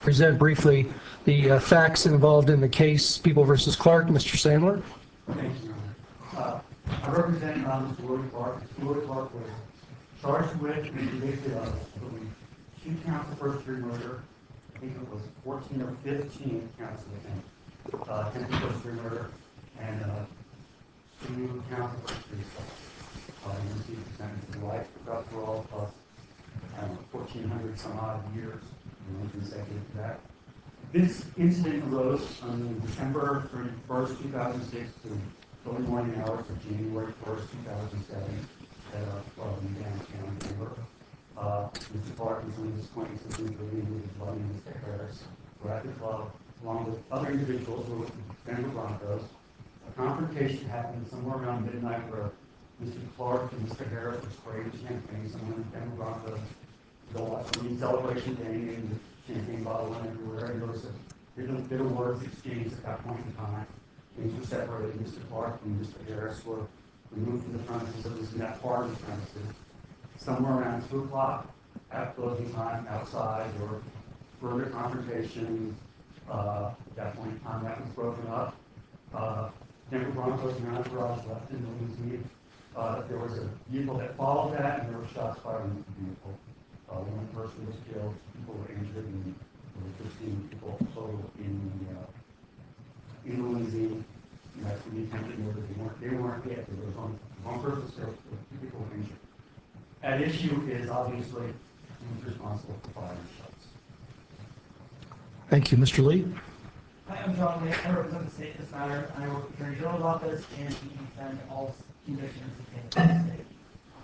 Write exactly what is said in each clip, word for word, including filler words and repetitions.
Present briefly the uh, facts involved in the case, People versus Clark. Mister Sandler. Thank you, Your Honor. Uh, I represent uh, Mister Lloyd Clark. Mister Lloyd Clark was charged with and convicted of two counts of first-degree murder. I think it was fourteen or fifteen counts of attempt, uh, attempted first-degree murder, and uh, two counts of first-degree assault. Uh, he received a sentence of life without parole plus I don't know, fourteen hundred some odd years, and was consecutive to that. This incident arose on December thirty-first, two thousand six to early morning hours of January first, two thousand seven at a club in downtown Denver. Uh, Mister Clark and some of his acquaintances, including his buddy Mister Harris, were at the club along with other individuals who were with the Denver Broncos. A confrontation happened somewhere around midnight where Mister Clark and Mister Harris were spraying champagne. Someone in the Denver Broncos go watch the celebration game and the champagne bottle went everywhere. And there was a bit of, bit of words exchanged at that point in time. Things were separated. Mister Clark and Mister Harris were removed from the premises, at least in that part of the premises. Somewhere around two o'clock at closing time, outside, or further confrontation. Uh, at that point in time, that was broken up. Uh, Denver Broncos and entourage left in the limousine. Uh, there was a vehicle that followed that, and there were shots fired into the vehicle. Uh, one person was killed, people were injured, and there were fifteen people total in the uh, in the limousine. And that's when the attempted murder. They weren't, they weren't hit. There was only one person killed, so two people were injured. At issue is obviously who's responsible for firing shots. Thank you, Mister Lee. Hi, I'm John Lee. I represent the state in this matter. I work with the Attorney General's office and we defend all convictions obtained by the state.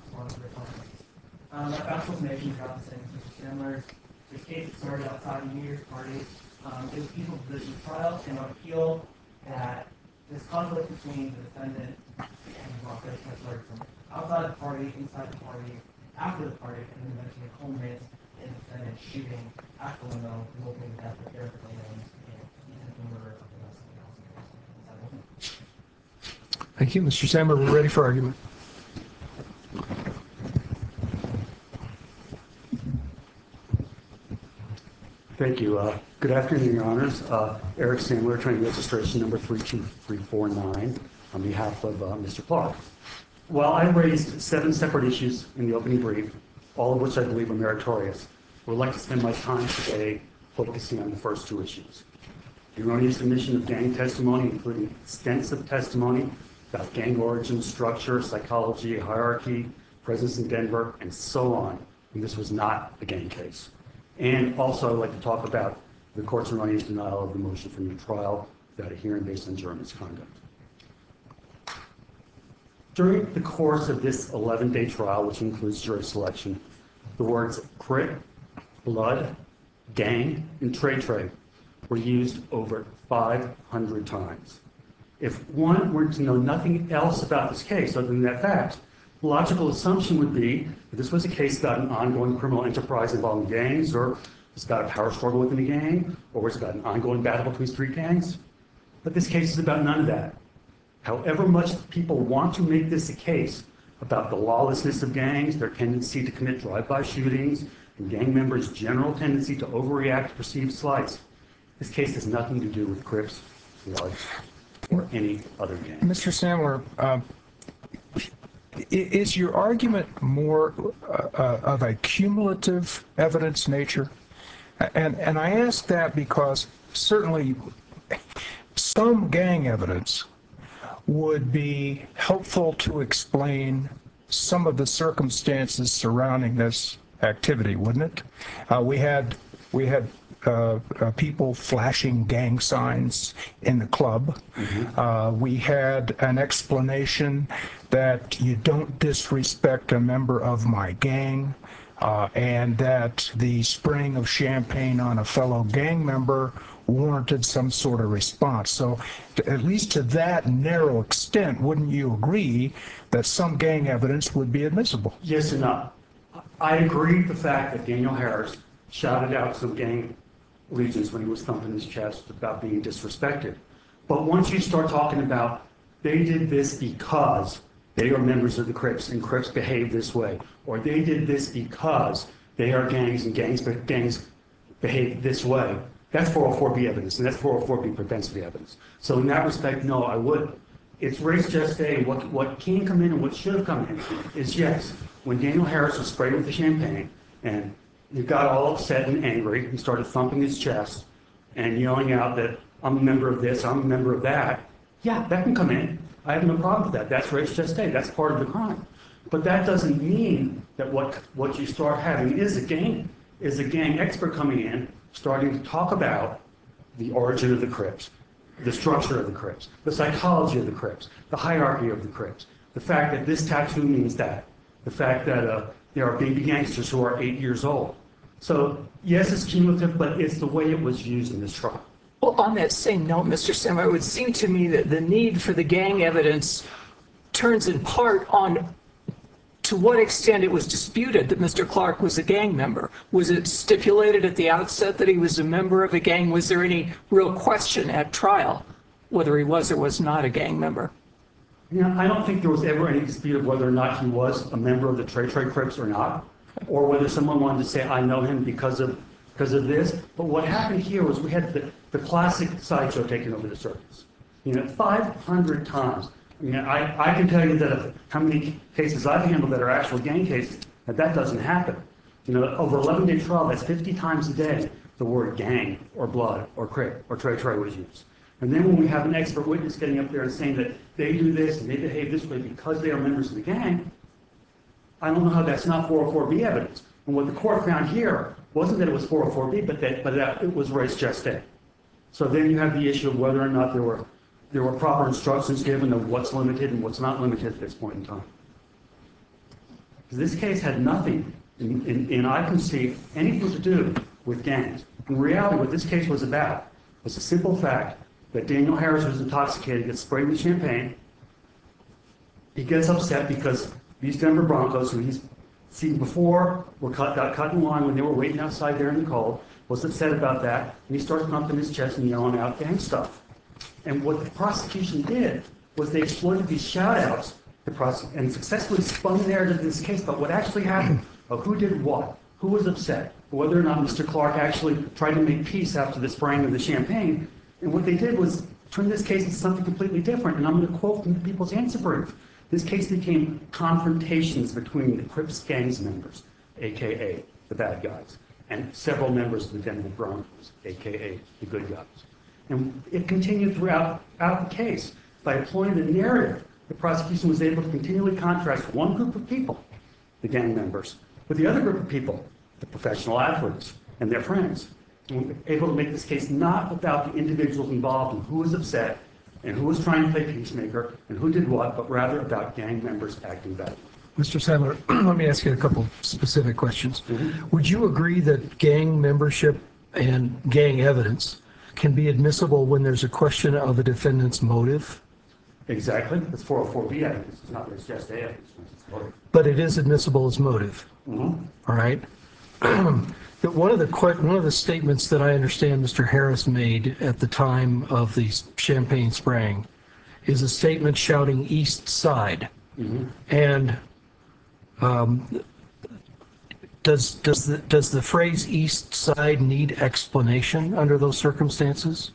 Um, my factual information is about the same as Mister Sandler's. This case started outside of New Year's party. Um, it was people's position trial and on appeal that this conflict between the defendant and the Broncos started from outside the party, inside the party, after the party, and then eventually culminates in the defendant shooting at the limo, resulting in the death of Eric Williams and the attempted murder of the rest of the house. Thank you, Mister Sandler. We're ready for argument. Thank you. Uh, good afternoon, Your Honors. Uh, Eric Sandler, train registration number three two three four nine, on behalf of uh, Mister Clark. While I raised seven separate issues in the opening brief, all of which I believe are meritorious, I would like to spend my time today focusing on the first two issues. The erroneous admission of gang testimony, including extensive testimony about gang origin, structure, psychology, hierarchy, presence in Denver, and so on, and this was not a gang case. And also, I'd like to talk about the court's erroneous denial of the motion for new trial without a hearing based on juror misconduct. During the course of this eleven-day trial, which includes jury selection, the words Crip, blood, gang, and trade trade were used over five hundred times. If one were to know nothing else about this case other than that fact, the logical assumption would be that this was a case about an ongoing criminal enterprise involving gangs, or it's about a power struggle within a gang, or it's about an ongoing battle between street gangs. But this case is about none of that. However much people want to make this a case about the lawlessness of gangs, their tendency to commit drive-by shootings, and gang members' general tendency to overreact to perceived slights, this case has nothing to do with Crips, Bloods, or any other gang. Mister Sandler, um, is your argument more uh, uh, of a cumulative evidence nature? And, and I ask that because certainly some gang evidence would be helpful to explain some of the circumstances surrounding this activity, wouldn't it? Uh, we had we had uh, uh, people flashing gang signs in the club. Mm-hmm. Uh, we had an explanation that you don't disrespect a member of my gang, uh, and that the spraying of champagne on a fellow gang member warranted some sort of response. So to, at least to that narrow extent, wouldn't you agree that some gang evidence would be admissible? Yes and no. I agree with the fact that Daniel Harris shouted out some gang allegiance when he was thumping his chest about being disrespected. But once you start talking about they did this because they are members of the Crips and Crips behave this way, or they did this because they are gangs and gangs, but gangs behave this way, that's four oh four B evidence, and that's four oh four B propensity evidence. So in that respect, no, I wouldn't. It's race just a, what, what can come in and what should have come in is, yes, when Daniel Harris was sprayed with the champagne and he got all upset and angry, he started thumping his chest and yelling out that I'm a member of this, I'm a member of that, yeah, that can come in. I have no problem with that. That's race just a, that's part of the crime. But that doesn't mean that what, what you start having is a gang, is a gang expert coming in, starting to talk about the origin of the Crips, the structure of the Crips, the psychology of the Crips, the hierarchy of the Crips, the fact that this tattoo means that, the fact that uh, there are baby gangsters who are eight years old. So yes, it's cumulative, but it's the way it was used in this trial. Well, on that same note, Mister Semler, it would seem to me that the need for the gang evidence turns in part on to what extent it was disputed that Mister Clark was a gang member. Was it stipulated at the outset that he was a member of a gang? Was there any real question at trial whether he was or was not a gang member? You know, I don't think there was ever any dispute of whether or not he was a member of the Trey Trey Crips or not, or whether someone wanted to say, I know him because of because of this. But what happened here was we had the, the classic sideshow taking over the circus. You know, five hundred times. I mean, I, I can tell you that of how many cases I've handled that are actual gang cases, that that doesn't happen. You know, over eleven day trial, that's fifty times a day, the word gang or blood or Crip or Trey Trey was used. And then when we have an expert witness getting up there and saying that they do this and they behave this way because they are members of the gang, I don't know how that's not four oh four B evidence. And what the court found here wasn't that it was four oh four B, but that, but that it was race just a. So then you have the issue of whether or not there were there were proper instructions given of what's limited and what's not limited at this point in time. Because this case had nothing, in, in, in I can see, anything to do with gangs. In reality, what this case was about was a simple fact that Daniel Harris was intoxicated, gets sprayed with champagne. He gets upset because these Denver Broncos, who he's seen before, were cut, got cut in line when they were waiting outside there in the cold, was upset about that, and he starts pumping his chest and yelling out gang stuff. And what the prosecution did was they exploited these shout-outs and successfully spun the narrative in this case about what actually happened, of who did what, who was upset, whether or not Mister Clark actually tried to make peace after the spraying of the champagne. And what they did was turn this case into something completely different. And I'm going to quote from the People's Answer Brief. This case became confrontations between the Crips gangs members, a k a the bad guys, and several members of the Denver Broncos, a k a the good guys. And it continued throughout, throughout the case. By employing the narrative, the prosecution was able to continually contrast one group of people, the gang members, with the other group of people, the professional athletes and their friends. And we were able to make this case not about the individuals involved and who was upset and who was trying to play peacemaker and who did what, but rather about gang members acting badly. Mister Sadler, let me ask you a couple specific questions. Mm-hmm. Would you agree that gang membership and gang evidence can be admissible when there's a question of a defendant's motive? Exactly. It's four oh four B evidence. It's not, it's just A evidence. It's motive. But it is admissible as motive. Mm-hmm. All right. That one of the one of the statements that I understand Mister Harris made at the time of the champagne spraying is a statement shouting "East Side," Mm-hmm. and um, does does the does the phrase "East Side" need explanation under those circumstances?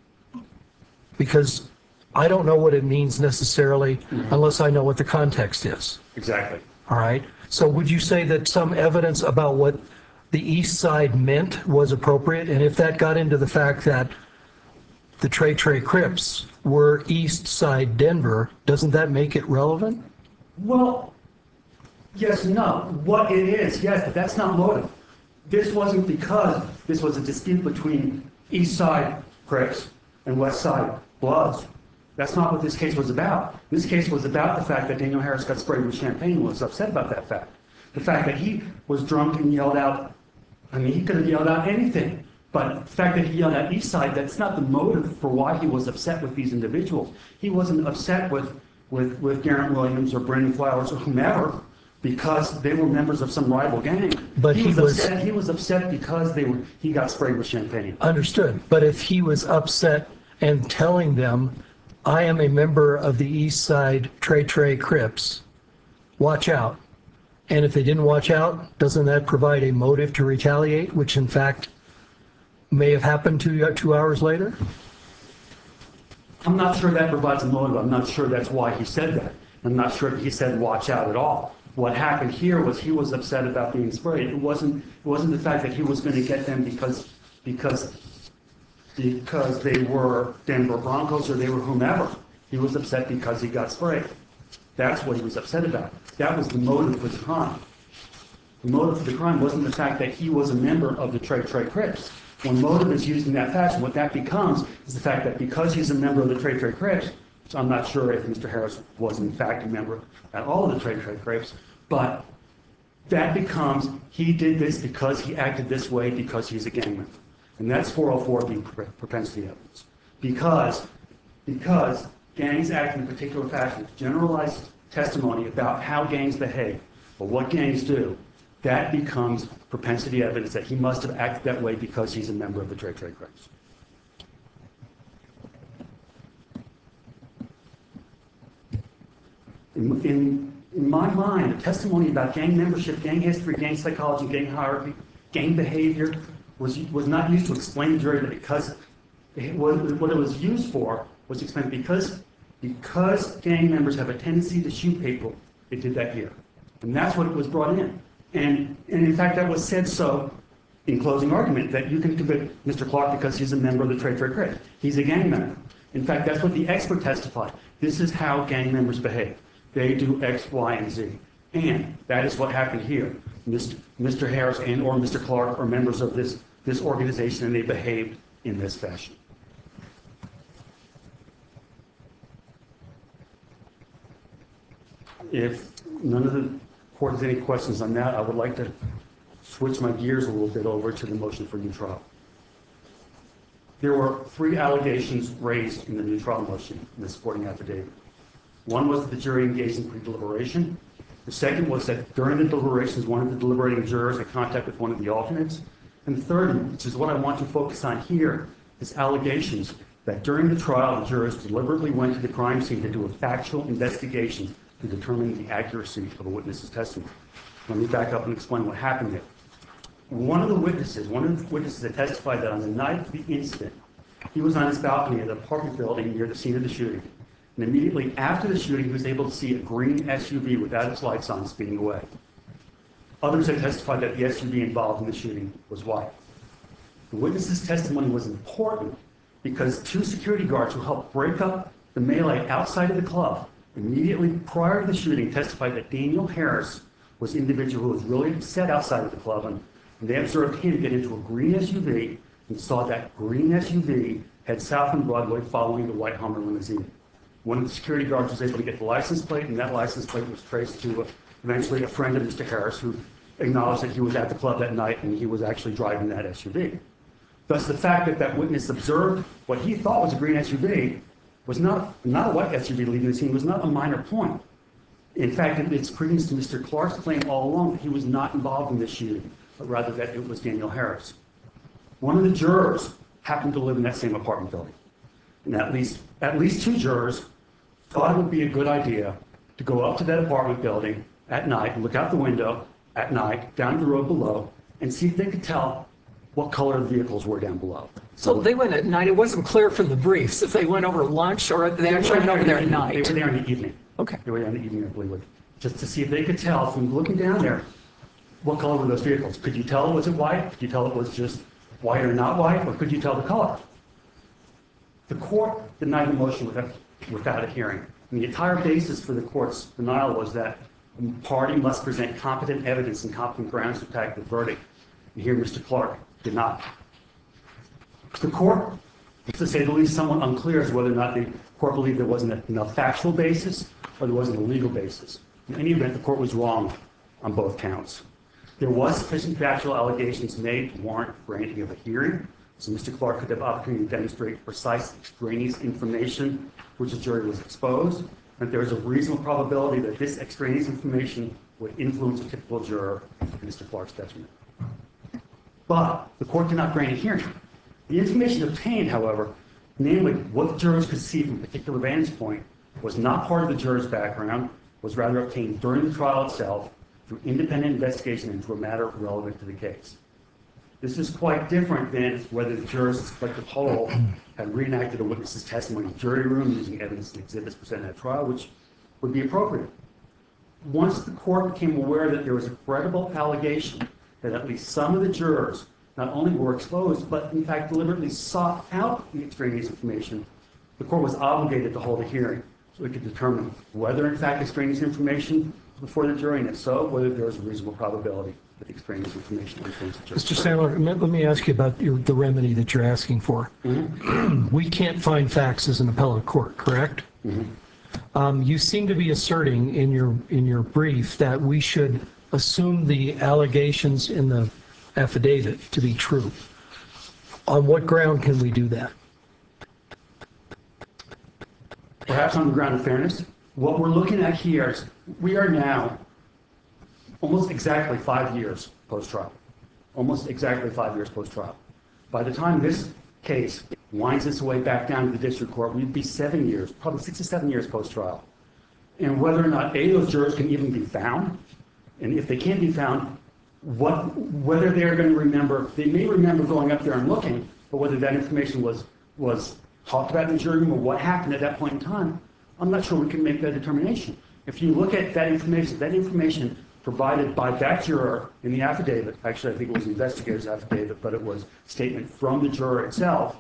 Because I don't know what it means necessarily mm-hmm. unless I know what the context is. Exactly. All right. So would you say that some evidence about what the East Side meant was appropriate? And if that got into the fact that the Trey Trey Crips were East Side Denver, doesn't that make it relevant? Well, yes and no. What it is, yes, but that's not motive. This wasn't because this was a dispute between East Side Crips and West Side Bloods. That's not what this case was about. This case was about the fact that Daniel Harris got sprayed with champagne and was upset about that fact. The fact that he was drunk and yelled out, I mean, he could have yelled out anything, but the fact that he yelled out East Side, that's not the motive for why he was upset with these individuals. He wasn't upset with, with, with Garrett Williams or Brandon Flowers or whomever because they were members of some rival gang. But he, he was, was upset. He was upset because they were, he got sprayed with champagne. Understood. But if he was upset and telling them, I am a member of the East Side Trey Trey Crips, watch out. And if they didn't watch out, doesn't that provide a motive to retaliate, which in fact may have happened two, two hours later? I'm not sure that provides a motive. I'm not sure that's why he said that. I'm not sure he said watch out at all. What happened here was he was upset about being sprayed. It wasn't, it wasn't the fact that he was going to get them because, because, because they were Denver Broncos or they were whomever. He was upset because he got sprayed. That's what he was upset about. That was the motive for the crime. The motive for the crime wasn't the fact that he was a member of the Trey Trey Crips. When motive is used in that fashion, what that becomes is the fact that because he's a member of the Trey Trey Crips, which I'm not sure if Mister Harris was in fact a member at all of the Trey Trey Crips, but that becomes he did this because he acted this way because he's a gang member. And that's four oh four B propensity evidence. Because, because gangs act in a particular fashion, generalized testimony about how gangs behave or what gangs do, that becomes propensity evidence that he must have acted that way because he's a member of the Trey Trey Crips. In, in, in my mind, the testimony about gang membership, gang history, gang psychology, gang hierarchy, gang behavior was, was not used to explain to the jury that because it was, what it was used for was to explain because, because gang members have a tendency to shoot people, it did that here. And that's what it was brought in. And, and in fact, that was said so in closing argument, that you can convict Mister Clark because he's a member of the Trey Trey Crips. He's a gang member. In fact, that's what the expert testified. This is how gang members behave. They do X, Y, and Z. And that is what happened here. Mister Mister Harris and or Mister Clark are members of this, this organization, and they behaved in this fashion. If none of the court has any questions on that, I would like to switch my gears a little bit over to the motion for new trial. There were three allegations raised in the new trial motion in the supporting affidavit. One was that the jury engaged in pre-deliberation. The second was that during the deliberations, one of the deliberating jurors had contact with one of the alternates. And the third, which is what I want to focus on here, is allegations that during the trial, the jurors deliberately went to the crime scene to do a factual investigation to determine the accuracy of a witness's testimony. Let me back up and explain what happened there. One of the witnesses, one of the witnesses that testified that on the night of the incident, he was on his balcony of the apartment building near the scene of the shooting. And immediately after the shooting, he was able to see a green S U V without its lights on speeding away. Others have testified that the S U V involved in the shooting was white. The witness's testimony was important because two security guards who helped break up the melee outside of the club immediately prior to the shooting testified that Daniel Harris was an individual who was really upset outside of the club, and they observed him get into a green S U V and saw that green S U V head south on Broadway following the white Hummer limousine. One of the security guards was able to get the license plate, and that license plate was traced to uh, eventually a friend of Mister Harris who acknowledged that he was at the club that night and he was actually driving that S U V. Thus, the fact that that witness observed what he thought was a green S U V was not, not a white S U V leaving the scene, was not a minor point. In fact, it, it's credence to Mister Clark's claim all along that he was not involved in this shooting, but rather that it was Daniel Harris. One of the jurors happened to live in that same apartment building. And at least, at least two jurors thought it would be a good idea to go up to that apartment building at night, look out the window at night, down the road below, and see if they could tell what color the vehicles were down below. So they went at night. It wasn't clear from the briefs if they went over lunch or they actually went over there at night. They were there in the evening. Okay. They were there in the evening, I believe, just to see if they could tell from looking down there what color were those vehicles. Could you tell was it white? Could you tell it was just white or not white? Or could you tell the color? The court denied the motion without, without a hearing. And the entire basis for the court's denial was that the party must present competent evidence and competent grounds to attack the verdict. And here Mister Clark did not. The court, to say the least, somewhat unclear as to whether or not the court believed there wasn't enough factual basis or there wasn't a legal basis. In any event, the court was wrong on both counts. There was sufficient factual allegations made to warrant granting of a hearing, so Mister Clark could have opportunity to demonstrate precise extraneous information which the jury was exposed, and there is a reasonable probability that this extraneous information would influence a typical juror to Mister Clark's detriment. But the court did not grant a hearing. The information obtained, however, namely what the jurors could see from a particular vantage point, was not part of the juror's background, was rather obtained during the trial itself through independent investigation into a matter relevant to the case. This is quite different than whether the jurors as a collective whole had reenacted a witness's testimony in the jury room using evidence and exhibits presented at trial, which would be appropriate. Once the court became aware that there was a credible allegation that at least some of the jurors not only were exposed, but in fact deliberately sought out the extraneous information, the court was obligated to hold a hearing so it could determine whether in fact extraneous information was before the jury, and if so, whether there was a reasonable probability that extraneous information influenced the jury. Mister Sandler, let me ask you about your, the remedy that you're asking for. Mm-hmm. We can't find facts as an appellate court, correct? Mm-hmm. Um, you seem to be asserting in your in your brief that we should assume the allegations in the affidavit to be true. On what ground can we do that? Perhaps on the ground of fairness. What we're looking at here is we are now almost exactly five years post-trial. Almost exactly five years post-trial. By the time this case winds its way back down to the district court, we'd be seven years, probably six or seven years post-trial. And whether or not any of those jurors can even be found, and if they can be found, what, whether they're going to remember, they may remember going up there and looking, but whether that information was, was talked about in the jury room or what happened at that point in time, I'm not sure we can make that determination. If you look at that information, that information provided by that juror in the affidavit, actually I think it was the investigator's affidavit, but it was a statement from the juror itself.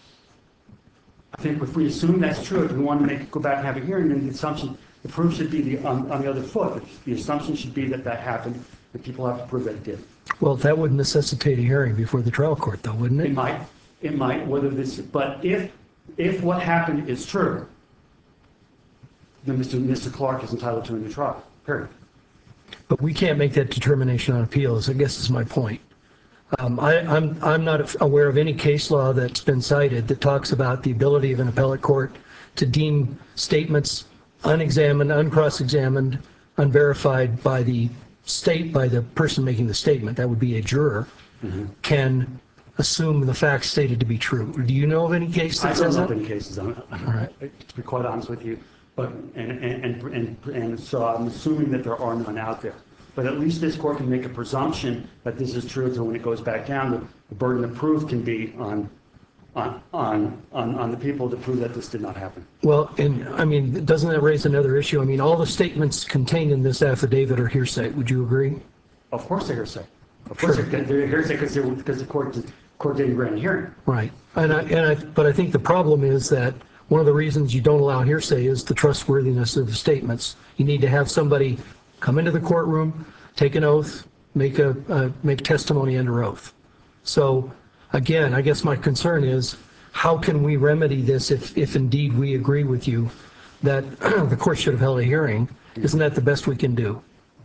I think if we assume that's true, if we want to make it go back and have a hearing, then the assumption, the proof should be the, on, on the other foot. The assumption should be that that happened, and people have to prove that it did. Well, that would necessitate a hearing before the trial court, though, wouldn't it? It might. It might. Whether this, but if if what happened is true, then Mister Mister Clark is entitled to a new trial. Period. But we can't make that determination on appeals, I guess is my point. Um, I, I'm, I'm not aware of any case law that's been cited that talks about the ability of an appellate court to deem statements unexamined, uncross-examined, unverified by the state, by the person making the statement, that would be a juror, mm-hmm. can assume the facts stated to be true. Do you know of any case that I says don't know that? of any cases on it. All right. To be quite honest with you. But, and, and, and, and, and so I'm assuming that there are none out there. But at least this court can make a presumption that this is true, so when it goes back down, the, the burden of proof can be on, on, on, on, on the people to prove that this did not happen. Well, and I mean, doesn't that raise another issue? I mean, all the statements contained in this affidavit are hearsay. Would you agree? Of course they're hearsay. Of course sure. they're, they're hearsay because, they're, because the court, court didn't grant a hearing. Right. And I, and I, but I think the problem is that one of the reasons you don't allow hearsay is the trustworthiness of the statements. You need to have somebody come into the courtroom, take an oath, make a uh, make testimony under oath. So again, I guess my concern is how can we remedy this if, if indeed we agree with you that the court should have held a hearing? Isn't that the best we can do?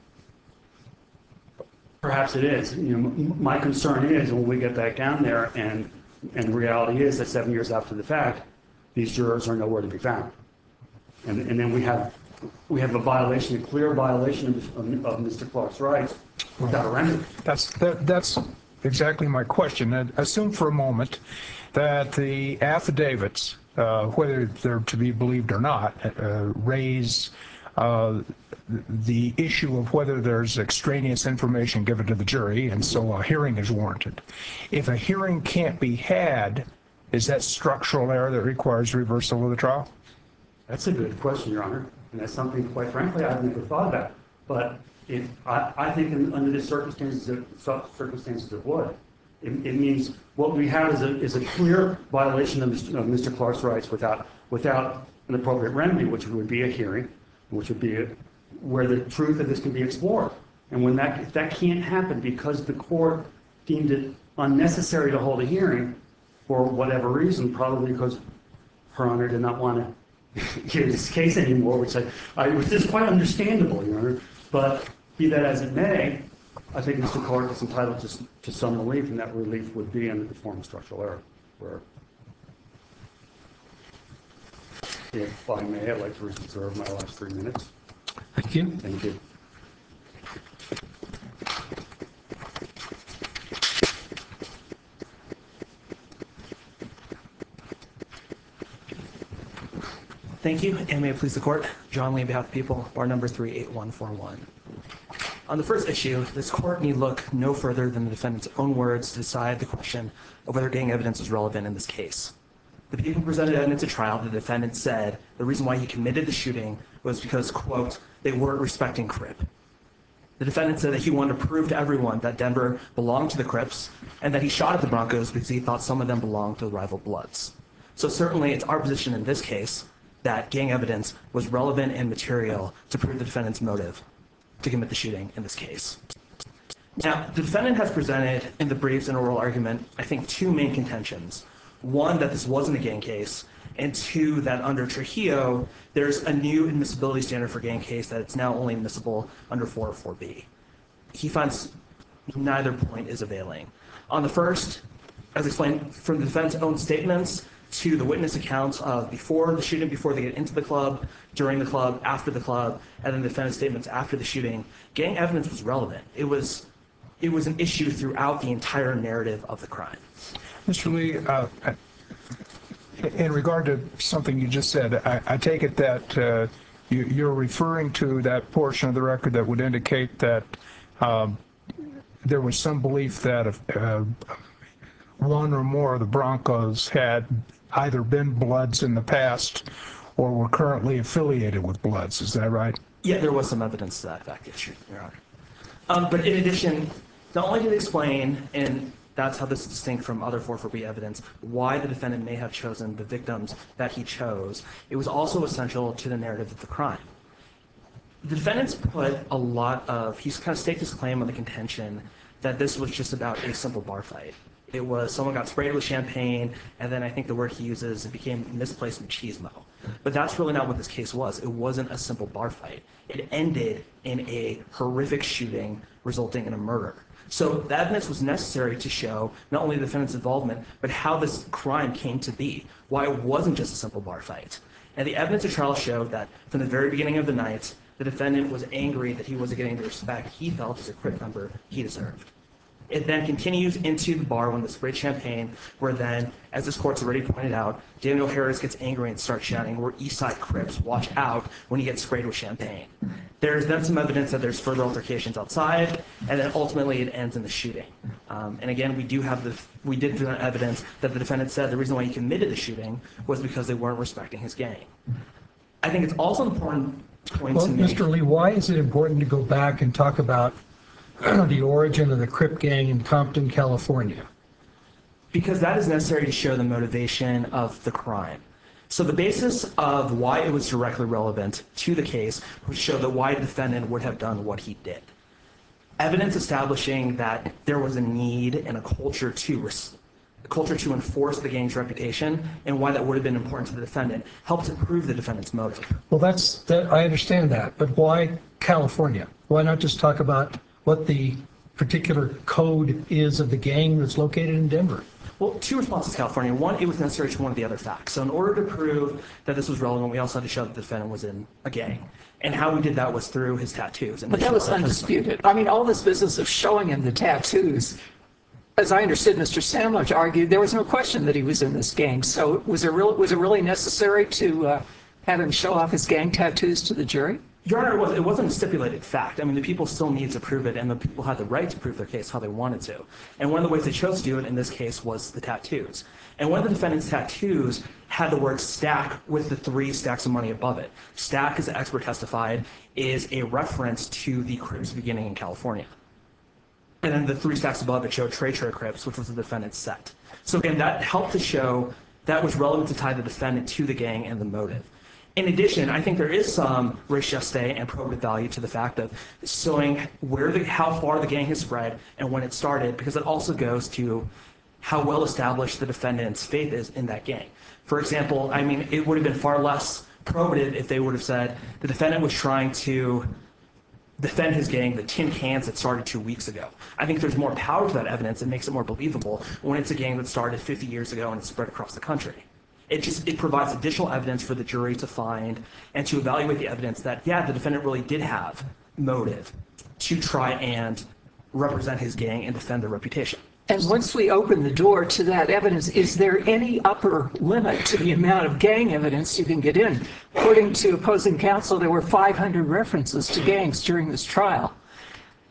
Perhaps it is. You know, my concern is when we get back down there and and the reality is that seven years after the fact, these jurors are nowhere to be found. And, and then we have we have a violation, a clear violation of, of, of Mister Clark's rights without a remedy. That's, that, that's exactly my question. And assume for a moment that the affidavits, uh, whether they're to be believed or not, uh, raise uh, the issue of whether there's extraneous information given to the jury, and so a hearing is warranted. If a hearing can't be had, is that structural error that requires reversal of the trial? That's a good question, Your Honor, and that's something, quite frankly, I've never thought about. But it, I, I think in, under the circumstances of, circumstances of would, it, it means what we have is a, is a clear violation of Mister of Mister Clark's rights without, without an appropriate remedy, which would be a hearing, which would be a, where the truth of this can be explored. And when that, if that can't happen because the court deemed it unnecessary to hold a hearing, for whatever reason, probably because Her Honor did not want to hear this case anymore, which I, I which is quite understandable, Your Honor. But be that as it may, I think Mister Clark is entitled to, to some relief, and that relief would be in the form of structural error. Where, if I may, I'd like to reserve my last three minutes. Thank you. Thank you. Thank you, and may it please the court. John Lee on behalf of the people, bar number three eight one four one. On the first issue, this court need look no further than the defendant's own words to decide the question of whether gang evidence is relevant in this case. The people presented evidence at trial, the defendant said the reason why he committed the shooting was because, quote, they weren't respecting Crip. The defendant said that he wanted to prove to everyone that Denver belonged to the Crips and that he shot at the Broncos because he thought some of them belonged to the rival Bloods. So certainly it's our position in this case that gang evidence was relevant and material to prove the defendant's motive to commit the shooting in this case. Now, the defendant has presented in the briefs and oral argument, I think, two main contentions. One, that this wasn't a gang case, and two, that under Trujillo, there's a new admissibility standard for gang case that it's now only admissible under four oh four B. He finds neither point is availing. On the first, as explained from the defendant's own statements to the witness accounts of before the shooting, before they get into the club, during the club, after the club, and then the defendant's statements after the shooting, gang evidence was relevant. It was, it was an issue throughout the entire narrative of the crime. Mister Lee, uh, in regard to something you just said, I, I take it that uh, you, you're referring to that portion of the record that would indicate that um, there was some belief that if, uh, one or more of the Broncos had either been Bloods in the past or were currently affiliated with Bloods. Is that right? Yeah, there was some evidence to that fact, yes, Your Honor. Um, but in addition, not only did it explain, and that's how this is distinct from other four oh four B evidence, why the defendant may have chosen the victims that he chose, it was also essential to the narrative of the crime. The defendant's put a lot of, he's kind of staked his claim on the contention that this was just about a simple bar fight. It was someone got sprayed with champagne, and then I think the word he uses, it became misplaced machismo. But that's really not what this case was. It wasn't a simple bar fight. It ended in a horrific shooting resulting in a murder. So the evidence was necessary to show not only the defendant's involvement, but how this crime came to be, why it wasn't just a simple bar fight. And the evidence at trial showed that from the very beginning of the night, the defendant was angry that he wasn't getting the respect he felt as a Crip member he deserved. It then continues into the bar when the sprayed champagne, where then, as this court's already pointed out, Daniel Harris gets angry and starts shouting, "We're Eastside Crips, watch out," when he gets sprayed with champagne. There's then some evidence that there's further altercations outside, and then ultimately it ends in the shooting. Um, and again, we do have the, we did present evidence that the defendant said the reason why he committed the shooting was because they weren't respecting his gang. I think it's also important point Well, to make. Mister Lee, why is it important to go back and talk about the origin of the Crip gang in Compton, California? Because that is necessary to show the motivation of the crime. So the basis of why it was directly relevant to the case would show that why the defendant would have done what he did. Evidence establishing that there was a need and a culture to res- a culture to enforce the gang's reputation, and why that would have been important to the defendant helped to prove the defendant's motive. Well, that's that, I understand that, but why California? Why not just talk about what the particular code is of the gang that's located in Denver? Well, two responses, California. One, it was necessary to one of the other facts. So in order to prove that this was relevant, we also had to show that the defendant was in a gang. And how we did that was through his tattoos. And But that was undisputed. I mean, all this business of showing him the tattoos, as I understood Mister Sandwich argued, there was no question that he was in this gang. So was it, real, was it really necessary to uh, have him show off his gang tattoos to the jury? Your Honor, it, was, it wasn't a stipulated fact. I mean, the people still need to prove it, and the people had the right to prove their case how they wanted to. And one of the ways they chose to do it in this case was the tattoos. And one of the defendant's tattoos had the word stack with the three stacks of money above it. Stack, as the expert testified, is a reference to the Crips beginning in California. And then the three stacks above it showed Trey Trey Crips, which was the defendant's set. So again, that helped to show that was relevant to tie the defendant to the gang and the motive. In addition, I think there is some res geste and probative value to the fact of showing where the, how far the gang has spread and when it started, because it also goes to how well established the defendant's faith is in that gang. For example, I mean, it would have been far less probative if they would have said the defendant was trying to defend his gang, the tin cans that started two weeks ago. I think there's more power to that evidence and makes it more believable when it's a gang that started fifty years ago and it's spread across the country. It just it provides additional evidence for the jury to find and to evaluate the evidence that, yeah, the defendant really did have motive to try and represent his gang and defend their reputation. And once we open the door to that evidence, is there any upper limit to the amount of gang evidence you can get in? According to opposing counsel, there were five hundred references to gangs during this trial.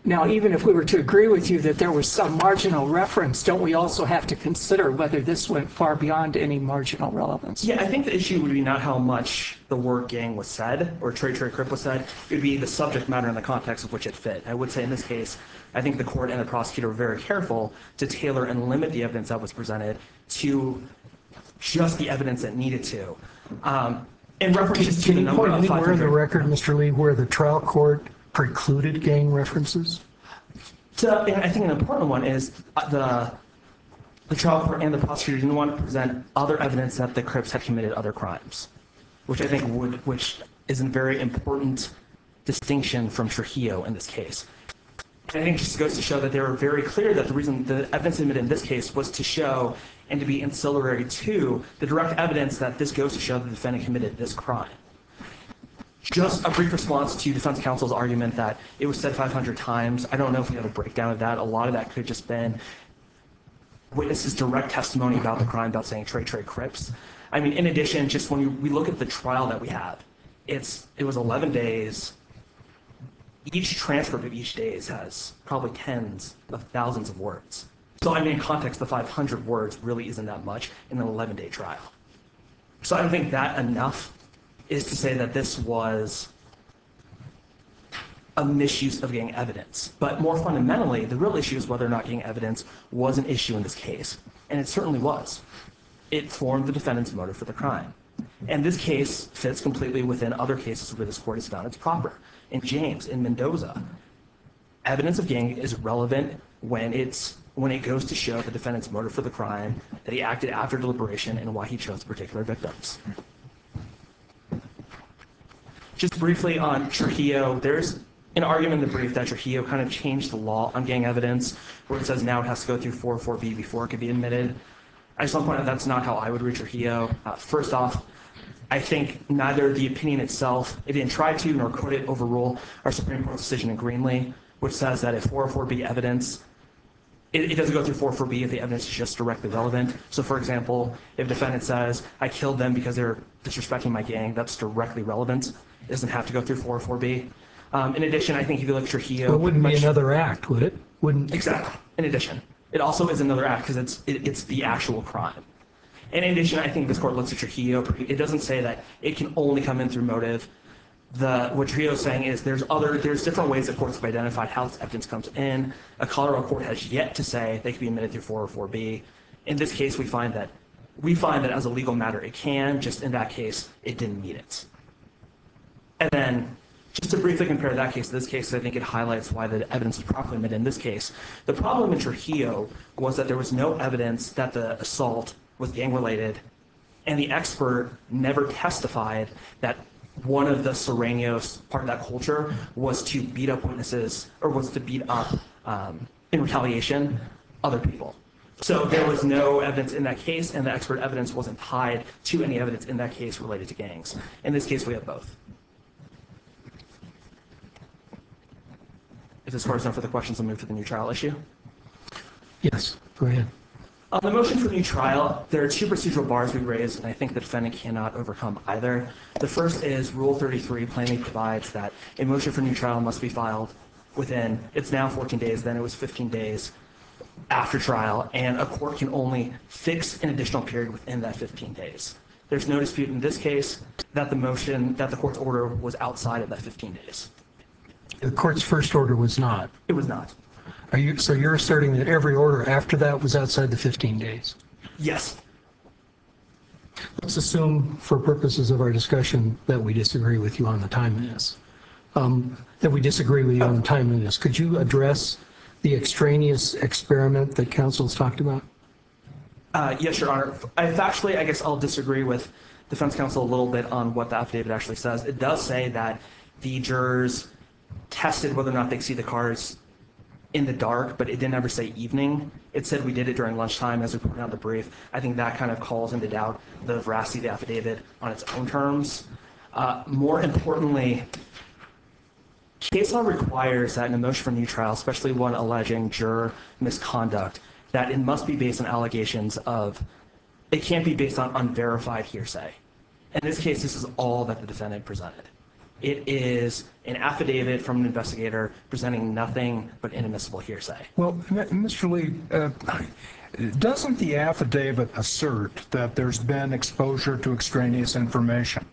Now, even if we were to agree with you that there was some marginal reference, don't we also have to consider whether this went far beyond any marginal relevance? Yeah, I think the issue would be not how much the word gang was said or Trey Trey Crip was said. It would be the subject matter and the context of which it fit. I would say in this case, I think the court and the prosecutor were very careful to tailor and limit the evidence that was presented to just the evidence that needed to. Um, in reference to Can the you number point of anywhere in the 500 record, Mister Lee, where the trial court precluded gang references? So, and I think an important one is the the trial court and the prosecutor didn't want to present other evidence that the Crips had committed other crimes, which I think would, which is a very important distinction from Trujillo in this case. And I think it just goes to show that they were very clear that the reason the evidence admitted in this case was to show and to be ancillary to the direct evidence that this goes to show the defendant committed this crime. Just a brief response to defense counsel's argument that it was said five hundred times. I don't know if we have a breakdown of that. A lot of that could have just been witnesses' direct testimony about the crime, about saying Trey Trey Crips. I mean, in addition, just when we, we look at the trial that we have, it's it was eleven days. Each transcript of each day has probably tens of thousands of words. So I mean, in context, the five hundred words really isn't that much in an eleven-day trial. So I don't think that enough is to say that this was a misuse of gang evidence. But more fundamentally, the real issue is whether or not gang evidence was an issue in this case. And it certainly was. It formed the defendant's motive for the crime. And this case fits completely within other cases where this court has found it's proper. In James, in Mendoza, evidence of gang is relevant when it's when it goes to show the defendant's motive for the crime, that he acted after deliberation, and why he chose particular victims. Just briefly on Trujillo, there's an argument in the brief that Trujillo kind of changed the law on gang evidence, where it says now it has to go through four oh four B before it can be admitted. I just want to point out that's not how I would read Trujillo. Uh, first off, I think neither the opinion itself, it didn't try to, nor could it overrule our Supreme Court decision in Greenlee, which says that if four oh four B evidence, it, it doesn't go through four oh four B if the evidence is just directly relevant. So for example, if a defendant says, I killed them because they're disrespecting my gang, that's directly relevant. It doesn't have to go through four oh four B. Um, in addition, I think if you look at Trujillo... Well, it wouldn't much, be another act, would it? Wouldn't. Exactly. In addition. It also is another act because it's, it, it's the actual crime. And in addition, I think this court looks at Trujillo. It doesn't say that it can only come in through motive. The, what Trujillo is saying is there's other, there's different ways that courts have identified how this evidence comes in. A Colorado court has yet to say they can be admitted through four oh four B. In this case, we find that we find that as a legal matter it can. Just in that case, it didn't meet it. And then, just to briefly compare that case to this case, I think it highlights why the evidence was properly admitted in this case. The problem in Trujillo was that there was no evidence that the assault was gang-related, and the expert never testified that one of the Serranos, part of that culture, was to beat up witnesses, or was to beat up, um, in retaliation, other people. So there was no evidence in that case, and the expert evidence wasn't tied to any evidence in that case related to gangs. In this case, we have both. If this court is done for the questions, I'll move to the new trial issue. Yes, go ahead. On the motion for new trial, there are two procedural bars we raised, and I think the defendant cannot overcome either. The first is Rule thirty-three plainly provides that a motion for new trial must be filed within, it's now fourteen days, then it was fifteen days after trial, and a court can only fix an additional period within that fifteen days. There's no dispute in this case that the motion, that the court's order was outside of that fifteen days. The court's first order was not. It was not. Are you, so you're asserting that every order after that was outside the fifteen days? Yes. Let's assume, for purposes of our discussion, that we disagree with you on the timeliness. Um, that we disagree with you on the timeliness. Could you address the extraneous experiment that counsel's talked about? Uh, yes, Your Honor. I, factually, I guess I'll disagree with defense counsel a little bit on what the affidavit actually says. It does say that the jurors tested whether or not they could see the cars in the dark, but it didn't ever say evening. It said we did it during lunchtime, as we pointed out in the brief. I think that kind of calls into doubt the veracity of the affidavit on its own terms. Uh, more importantly, case law requires that in a motion for new trial, especially one alleging juror misconduct, that it must be based on allegations of, it can't be based on unverified hearsay. In this case, this is all that the defendant presented. It is an affidavit from an investigator presenting nothing but inadmissible hearsay. Well, M- Mister Lee, uh, doesn't the affidavit assert that there's been exposure to extraneous information?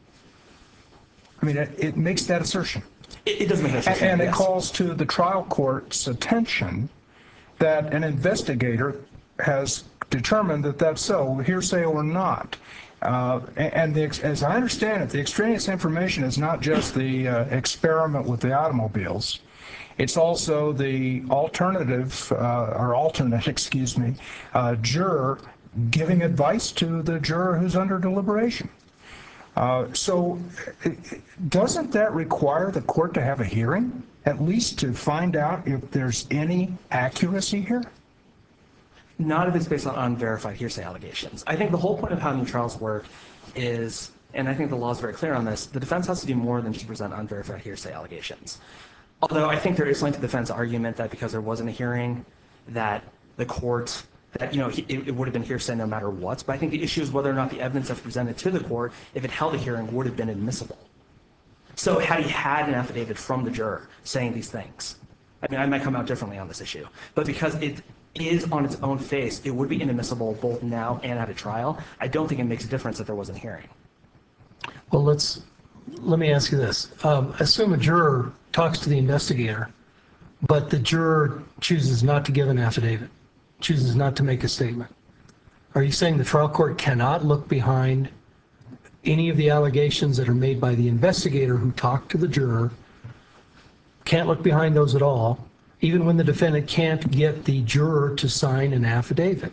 I mean, it, it makes that assertion. It, it does make that And, assertion, and it yes. calls to the trial court's attention that an investigator has determined that that's so, hearsay or not. Uh, and the, as I understand it, the extraneous information is not just the uh, experiment with the automobiles. It's also the alternative, uh, or alternate, excuse me, uh, juror giving advice to the juror who's under deliberation. Uh, so doesn't that require the court to have a hearing, at least to find out if there's any accuracy here? Not if it's based on unverified hearsay allegations. I think the whole point of how new trials work is, and I think the law is very clear on this, the defense has to do more than just present unverified hearsay allegations. Although I think there is something to the defense argument that because there wasn't a hearing, that the court, that, you know, it, it would have been hearsay no matter what. But I think the issue is whether or not the evidence that's presented to the court, if it held a hearing, would have been admissible. So had he had an affidavit from the juror saying these things, I mean, I might come out differently on this issue. But because it is on its own face, it would be inadmissible both now and at a trial. I don't think it makes a difference that there wasn't a hearing. Well, let's, let me ask you this. Um, assume a juror talks to the investigator, but the juror chooses not to give an affidavit, chooses not to make a statement. Are you saying the trial court cannot look behind any of the allegations that are made by the investigator who talked to the juror, can't look behind those at all, even when the defendant can't get the juror to sign an affidavit?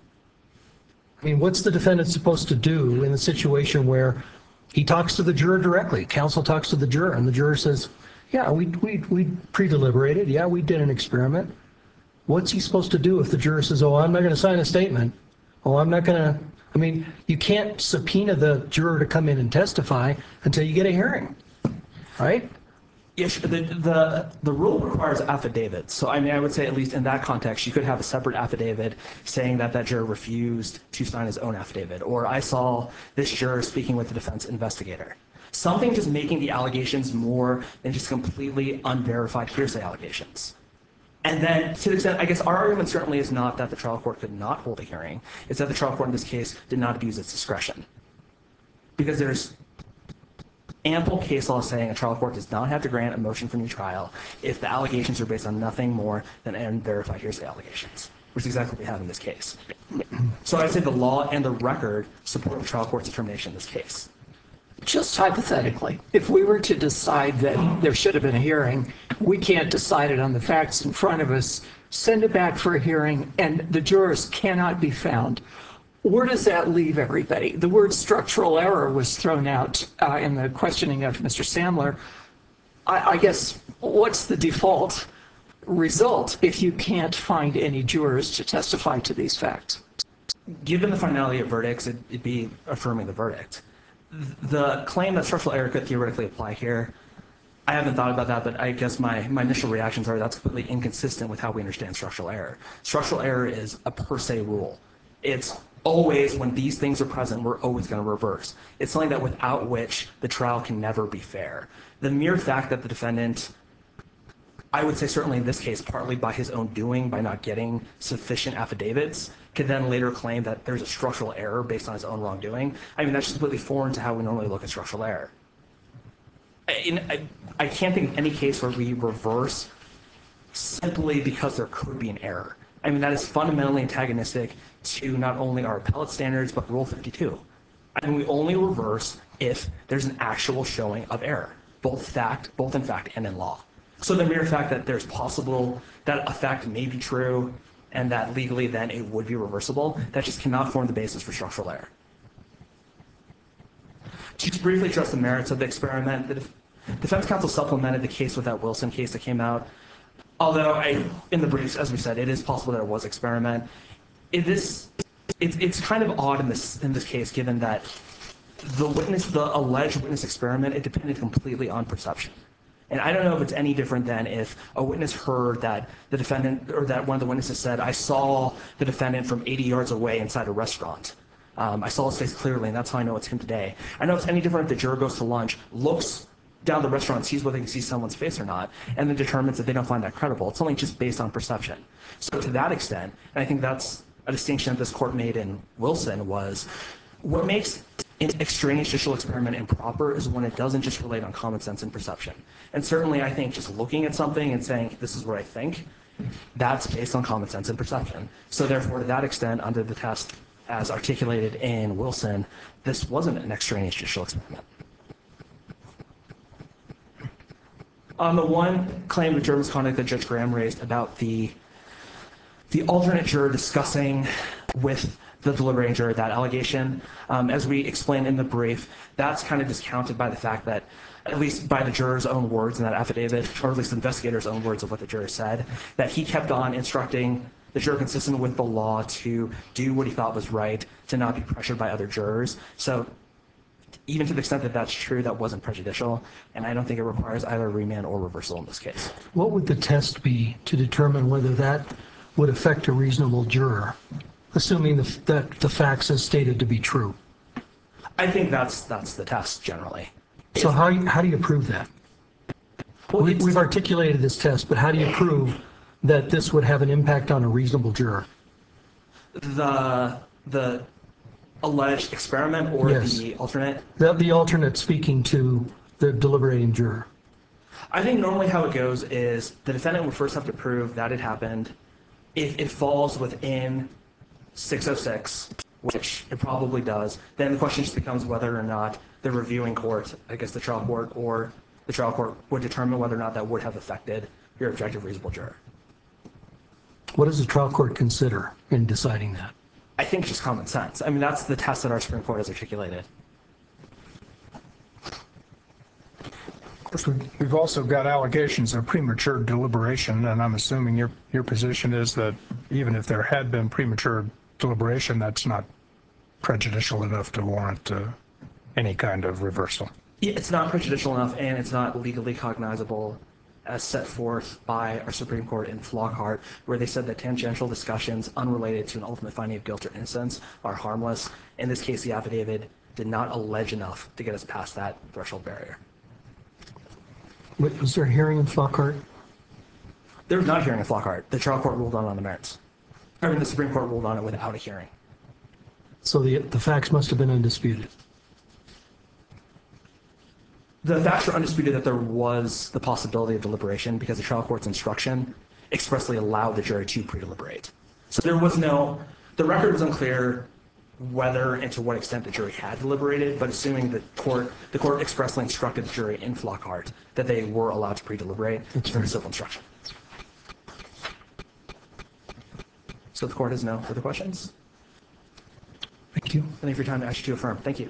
I mean, what's the defendant supposed to do in a situation where he talks to the juror directly, counsel talks to the juror, and the juror says, yeah, we, we, we pre-deliberated, yeah, we did an experiment. What's he supposed to do if the juror says, oh, I'm not going to sign a statement, oh, I'm not going to, I mean, you can't subpoena the juror to come in and testify until you get a hearing, right? Yes, the, the, the rule requires affidavits. So, I mean, I would say at least in that context, you could have a separate affidavit saying that that juror refused to sign his own affidavit. Or I saw this juror speaking with the defense investigator. Something just making the allegations more than just completely unverified hearsay allegations. And then, to the extent, I guess our argument certainly is not that the trial court could not hold a hearing. It's that the trial court in this case did not abuse its discretion. Because there's ample case law saying a trial court does not have to grant a motion for new trial if the allegations are based on nothing more than unverified hearsay allegations, which is exactly what we have in this case. So I'd say the law and the record support the trial court's determination in this case. Just hypothetically, if we were to decide that there should have been a hearing, we can't decide it on the facts in front of us, send it back for a hearing, and the jurors cannot be found. Where does that leave everybody? The word structural error was thrown out uh, in the questioning of Mister Sandler. I, I guess, what's the default result if you can't find any jurors to testify to these facts? Given the finality of verdicts, it, it'd be affirming the verdict. The claim that structural error could theoretically apply here, I haven't thought about that, but I guess my, my initial reactions are that's completely inconsistent with how we understand structural error. Structural error is a per se rule. It's always, when these things are present, we're always going to reverse. It's something that without which the trial can never be fair. The mere fact that the defendant, I would say certainly in this case, partly by his own doing, by not getting sufficient affidavits, could then later claim that there's a structural error based on his own wrongdoing. I mean, that's just completely foreign to how we normally look at structural error. In, I, I can't think of any case where we reverse simply because there could be an error. I mean, that is fundamentally antagonistic to not only our appellate standards, but Rule fifty-two. I mean, we only reverse if there's an actual showing of error, both fact, both in fact and in law. So the mere fact that there's possible, that a fact may be true, and that legally then it would be reversible, that just cannot form the basis for structural error. To just briefly address the merits of the experiment, the def defense counsel supplemented the case with that Wilson case that came out. Although, I, in the briefs, as we said, it is possible that it was experiment. It is, it's, it's kind of odd in this, in this case, given that the witness, the alleged witness experiment, it depended completely on perception. And I don't know if it's any different than if a witness heard that the defendant, or that one of the witnesses said, I saw the defendant from eighty yards away inside a restaurant. Um, I saw his face clearly, and that's how I know it's him today. I know it's any different if the juror goes to lunch, looks down the restaurant and sees whether they can see someone's face or not, and then determines that they don't find that credible. It's only just based on perception. So to that extent, and I think that's a distinction that this court made in Wilson, was what makes an extraneous judicial experiment improper is when it doesn't just relate on common sense and perception. And certainly I think just looking at something and saying, this is what I think, that's based on common sense and perception. So therefore, to that extent, under the test as articulated in Wilson, this wasn't an extraneous judicial experiment. On the one claim of juror misconduct that Judge Graham raised about the the alternate juror discussing with the deliberating juror that allegation, um, as we explained in the brief, that's kind of discounted by the fact that, at least by the juror's own words in that affidavit, or at least the investigator's own words of what the juror said, that he kept on instructing the juror consistent with the law to do what he thought was right, to not be pressured by other jurors. So even to the extent that that's true, that wasn't prejudicial, and I don't think it requires either remand or reversal in this case. What would the test be to determine whether that would affect a reasonable juror, assuming the, that the facts as stated to be true? I think that's that's the test generally. So how, how do you prove that? Well, we, it's- we've articulated this test, but how do you prove that this would have an impact on a reasonable juror? The the alleged experiment or Yes. the alternate? The, the alternate speaking to the deliberating juror. I think normally how it goes is the defendant would first have to prove that it happened. If it falls within six oh six, which it probably does, then the question just becomes whether or not the reviewing court, I guess the trial court or the trial court, would determine whether or not that would have affected your objective reasonable juror. What does the trial court consider in deciding that? I think it's just common sense. I mean, that's the test that our Supreme Court has articulated. Of course, we- we've also got allegations of premature deliberation, and I'm assuming your, your position is that even if there had been premature deliberation, that's not prejudicial enough to warrant uh, any kind of reversal. Yeah, it's not prejudicial enough, and it's not legally cognizable as set forth by our Supreme Court in Flockhart, where they said that tangential discussions unrelated to an ultimate finding of guilt or innocence are harmless. In this case, the affidavit did not allege enough to get us past that threshold barrier. Wait, was there a hearing in Flockhart? There was not a hearing in Flockhart. The trial court ruled on it on the merits. I mean, the Supreme Court ruled on it without a hearing. So the, the facts must have been undisputed. The facts are undisputed that there was the possibility of deliberation because the trial court's instruction expressly allowed the jury to pre-deliberate. So there was no, the record was unclear whether and to what extent the jury had deliberated, but assuming the court, the court expressly instructed the jury in Flockhart that they were allowed to pre-deliberate, it's very civil instruction. So the court has no further questions. Thank you. Thank you for your time to ask you to affirm. Thank you.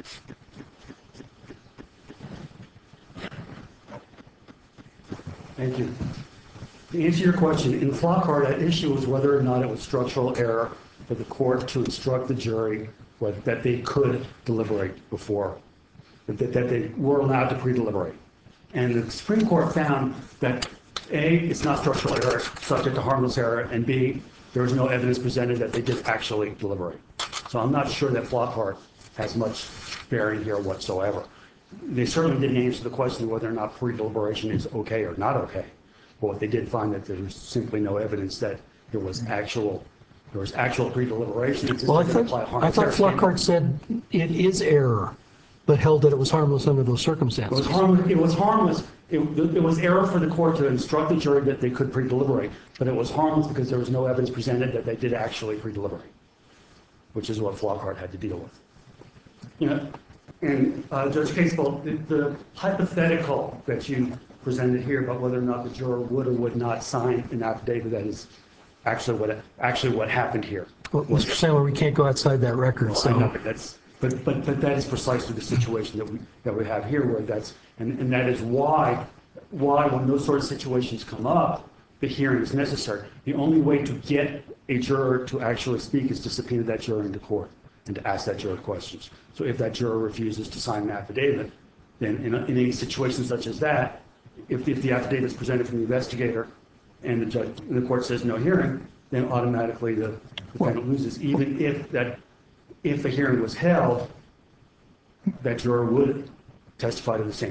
Thank you. To answer your question, in Flockhart, at issue was whether or not it was structural error for the court to instruct the jury whether, that they could deliberate before, that, that they were allowed to pre-deliberate. And the Supreme Court found that A, it's not structural error, subject to harmless error, and B, there was no evidence presented that they did actually deliberate. So I'm not sure that Flockhart has much bearing here whatsoever. They certainly didn't answer the question whether or not pre-deliberation is okay or not okay. But what they did find that there was simply no evidence that there was actual there was actual pre-deliberation. It's Well, I just thought, apply I thought harmless error. Flockhart said it is error, but held that it was harmless under those It circumstances. was harmless. It was harmless. It, it was error for the court to instruct the jury that they could pre-deliberate, but it was harmless because there was no evidence presented that they did actually pre-deliberate, which is what Flockhart had to deal with. You know, and uh, Judge Casewell, the, the hypothetical that you presented here about whether or not the juror would or would not sign an affidavit, that is actually what actually what happened here. Well, Mister Sandler, we can't go outside that record. Well, So I know, but that's but, but but that is precisely the situation that we that we have here, where that's and, and that is why why when those sort of situations come up, the hearing is necessary. The only way to get a juror to actually speak is to subpoena that juror into court and to ask that juror questions. So if that juror refuses to sign an affidavit, then in, a, in any situation such as that, if, if the affidavit is presented from the investigator and the judge, and the court says no hearing, then automatically the defendant loses. Even if that, if the hearing was held, that juror would testify to the same thing.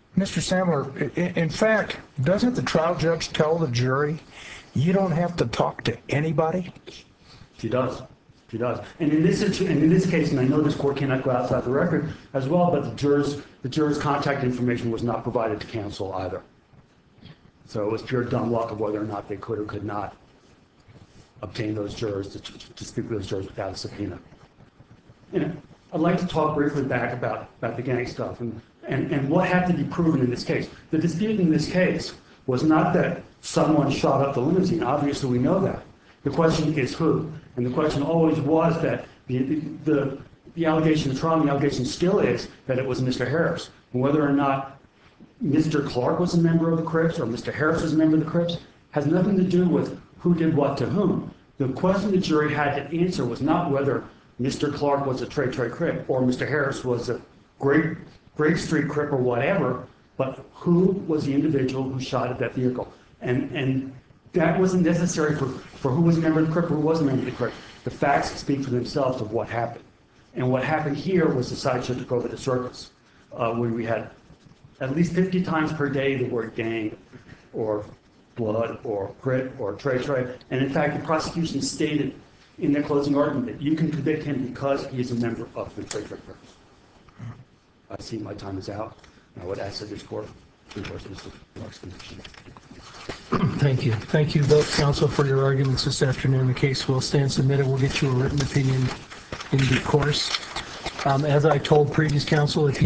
Mister Sandler, i- in fact, doesn't the trial judge tell the jury, you don't have to talk to anybody? She does. She does. And in this situ- and in this case, and I know this court cannot go outside the record as well, but the jurors, the jurors' contact information was not provided to counsel either. So it was pure dumb luck of whether or not they could or could not obtain those jurors to, to speak with those jurors without a subpoena. You know, I'd like to talk briefly back about, about the gang stuff and, and, and what had to be proven in this case. The dispute in this case was not that someone shot up the limousine. Obviously, we know that. The question is who. And the question always was that the, the, the allegation, the trial, the allegation still is that it was Mister Harris. And whether or not Mister Clark was a member of the Crips or Mister Harris was a member of the Crips has nothing to do with who did what to whom. The question the jury had to answer was not whether Mister Clark was a Trey Trey Crip or Mister Harris was a Great, Great Street Crip or whatever, but who was the individual who shot at that vehicle. And, and that wasn't necessary for, for who was a member of the Crip or who wasn't a member of the Crip. The facts speak for themselves of what happened. And what happened here was the sideshow took over the circus, uh, where we had at least fifty times per day the word gang or blood or Crip or Trey Trey. And in fact, the prosecution stated in their closing argument that you can convict him because he is a member of the Trey Trey Crips. I see my time is out. I would ask that this court endorse Mister Clark's conviction. Thank you. Thank you both, counsel, for your arguments this afternoon. The case will stand submitted. We'll get you a written opinion in due course. Um, as I told previous counsel, if you